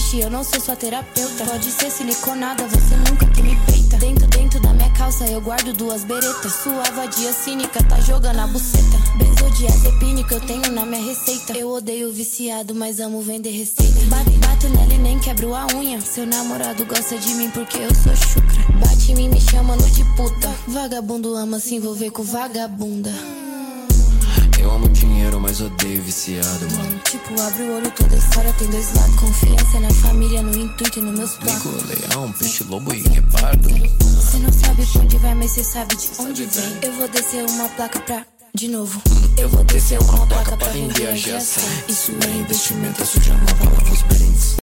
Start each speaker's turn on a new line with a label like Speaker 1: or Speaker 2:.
Speaker 1: triste, eu não sou sua terapeuta. Pode ser siliconada, você nunca que me peita. Dentro da minha calça eu guardo 2 beretas. Sua vadia cínica tá jogando a buceta. Benzodiazepina que eu tenho na minha receita. Eu odeio viciado, mas amo vender receita. Bato nela e nem quebro a unha. Seu namorado gosta de mim porque eu sou chucra. Bate em mim, me chamando de puta. Vagabundo ama se envolver com vagabunda.
Speaker 2: Eu amo dinheiro, mas odeio viciado, mano.
Speaker 1: Tipo, abre o olho, toda história tem 2 lados. Confiança na família, no intuito e nos meus planos.
Speaker 2: Ligo, leão, peixe, lobo e guepardo.
Speaker 1: Você não sabe pra onde vai, mas você sabe de onde vem. Eu vou descer uma placa pra... De novo. Eu vou descer uma placa pra vender a agiação. Isso é investimento, é suja uma palavra os parentes.